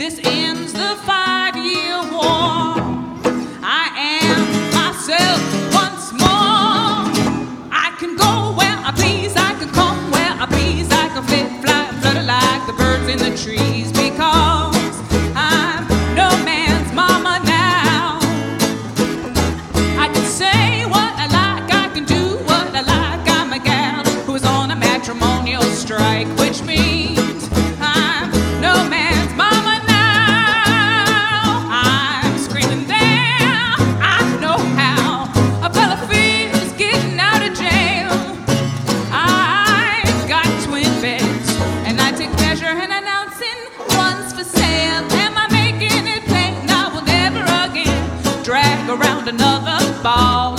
this ends the 5-year war. I am myself once more. I can go where I please, I can come where I please, I can fit, fly, flutter like the birds in the trees, because I'm no man's mama now. I can say what I like, I can do what I like. I'm a gal who's on a matrimonial strike, which means I'm no man's mama now. I'm screaming there, I know how a fella feels getting out of jail. I've got twin beds, and I take pleasure in announcing one's for sale. Am I making it plain I will never again drag around another ball